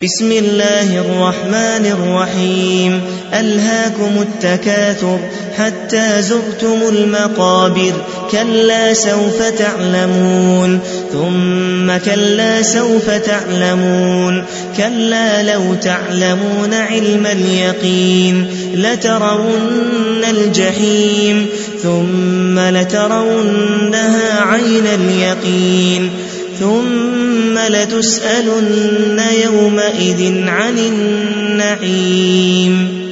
بسم الله الرحمن الرحيم ألهاكم التكاثر حتى زرتم المقابر كلا سوف تعلمون ثم كلا سوف تعلمون كلا لو تعلمون علم اليقين لترون الجحيم ثم لترونها عين اليقين ثم لتسألن يومئذ عن النعيم